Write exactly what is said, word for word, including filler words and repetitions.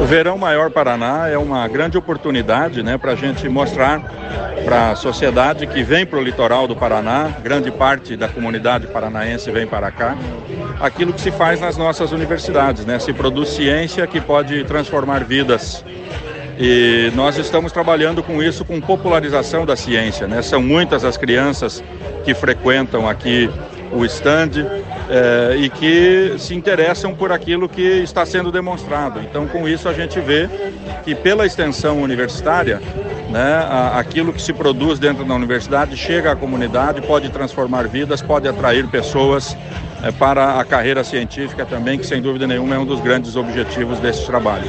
Verão Maior Paraná é uma grande oportunidade, né, para a gente mostrar para a sociedade que vem para o litoral do Paraná, grande parte da comunidade paranaense vem para cá, aquilo que se faz nas nossas universidades, né? Se produz ciência que pode transformar vidas. E nós estamos trabalhando com isso, com popularização da ciência, né? São muitas as crianças que frequentam aqui o stand eh, e que se interessam por aquilo que está sendo demonstrado. Então, com isso, a gente vê que pela extensão universitária, né, a, aquilo que se produz dentro da universidade chega à comunidade, pode transformar vidas, pode atrair pessoas eh, para a carreira científica também, que sem dúvida nenhuma é um dos grandes objetivos desse trabalho.